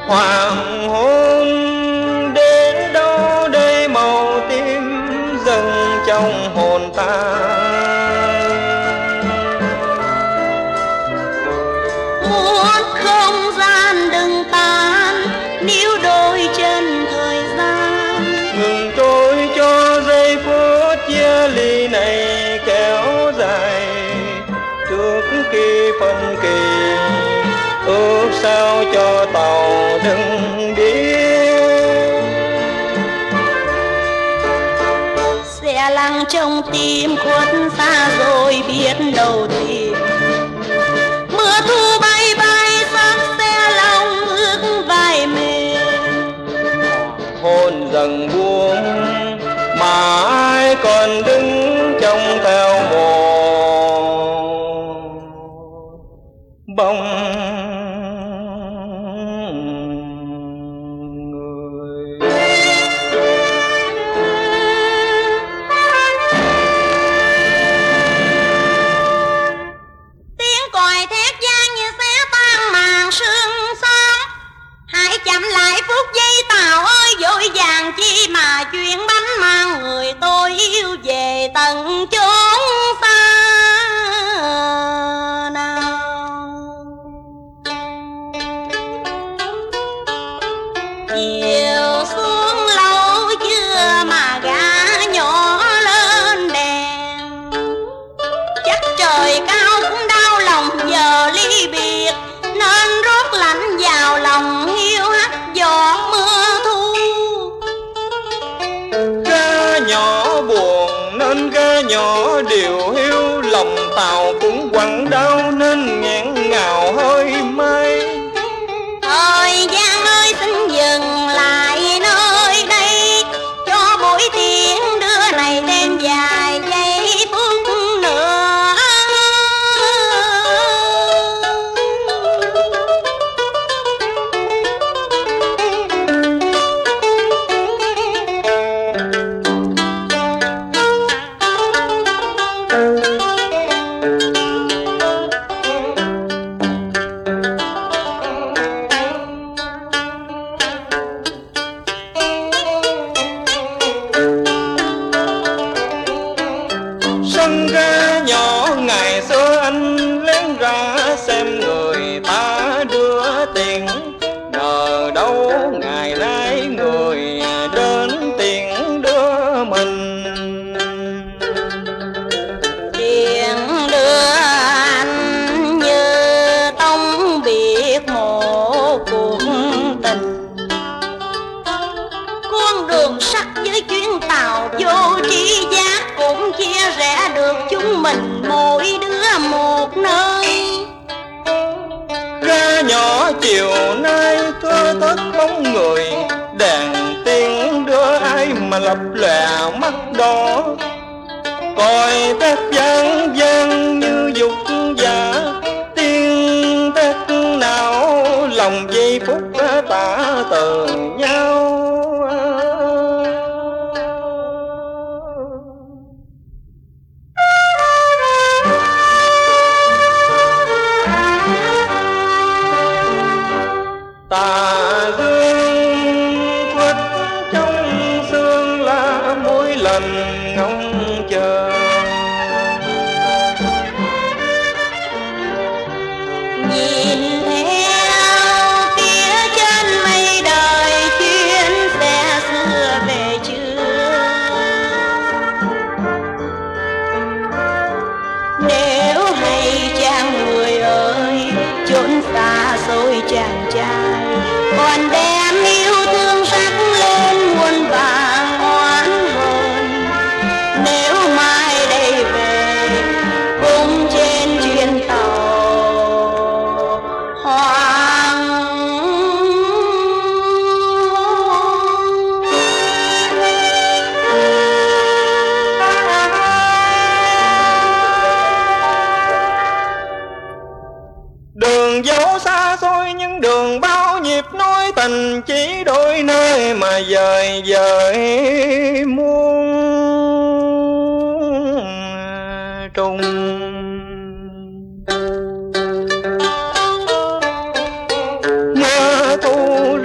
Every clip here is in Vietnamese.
Hoàng hôn đến đâu đây màu tím dâng trong hồn ta. Muốn không gian đừng tan, níu đôi chân thời gian ngừng trôi cho giây phút chia ly này kéo dài. Trước khi phân kỳ ước sao cho tàu đừng biết. sẽ lặng trong tim khuất xa rồi biết đâu tìm. Mưa thu bay bay sắc xe lòng ước vai mềm. Hôn dần buông mà ai còn đứng trông theo một bóng người. Tiếng còi thét vang như xé tan màn sương sớm. Hãy chậm lại phút giây Tàu ơi, vội vàng chi mà chuyện bánh mang người tôi yêu về tận chốn xa nào. Chiều xuống lâu chưa mà gã nhỏ lên đèn. Chắc trời cao cũng đau lòng giờ ly biệt, nên rót lạnh vào lòng hiu hắt giọt mưa thu. Gã nhỏ buồn nên gã nhỏ điều hiu, lòng tàu cũng quặn đau nên nghẹn ngào hơi mây. Thời gian ơi xin dừng lại nơi đây, cho buổi tiễn đưa này thêm vài giây phút nữa. Sân ga nhỏ ngày xưa anh lén ra xem người ta đưa tiền, ngờ đâu ngày nay người đến tiền đưa mình. Tiền đưa anh như tông biệt một cuộc tình. Con đường sắt với chuyến tàu vô tri giá, cũng chia rẽ được chúng mình mỗi đứa một nơi. Ga nhỏ chiều nay thưa thớt bóng người, đèn tiên đưa ai mà lập lòe mắt đỏ. Coi thét vang vang như dục giả, tiên thét nào lòng giây phút tả từ nhau. Tà dương khuất trong sương lá mỗi lần ngóng chờ. Nhìn theo phía trên mây đời, chuyến xe xưa về chưa. Nếu hay chàng người ơi, chốn xa xôi chàng trai còn đem yêu thương sắc lên muôn vàng oán hờn. Nếu mai đây về cùng trên chuyến tàu hoàng Đường dẫu xa xôi nhưng đường bao nhịp nối tình, chỉ đôi nơi mà dời dời muôn trùng. Mưa thu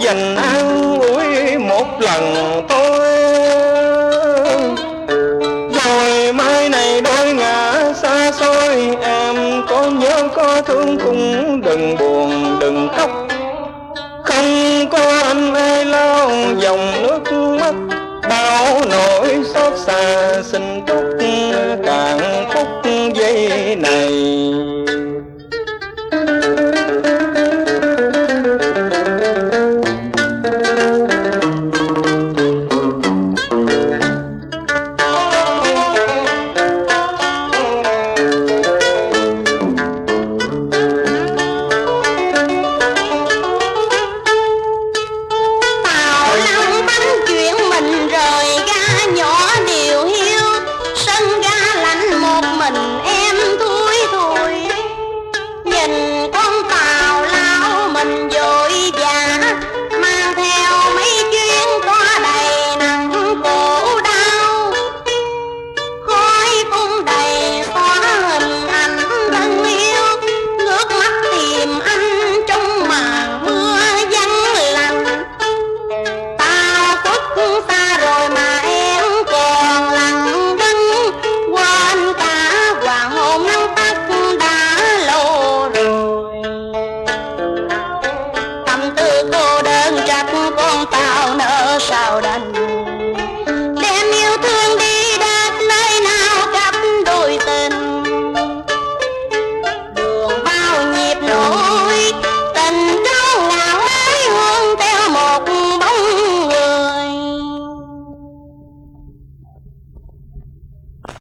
dành an ủi một lần thôi.